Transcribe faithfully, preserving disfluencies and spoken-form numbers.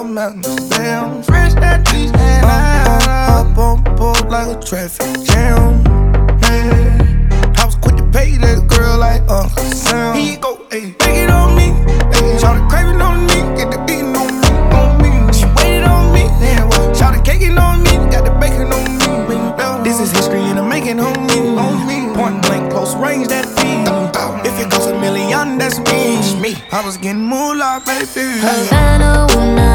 I'm Amsterdam. Fresh that cheese and I up on board like a traffic jam. Yeah. I was quick to pay that girl like Uncle Sam. Here you go, ayy, take it on me. Ayy, shout the craving on me, get the beating on me, on me. She waited on me, yeah, well, shout the caking on me, got the bacon on me. This is history and I'm making on me, on me. Point blank, close range, that feed. If it goes a million, that's me. I was getting moolah, baby. Havana, una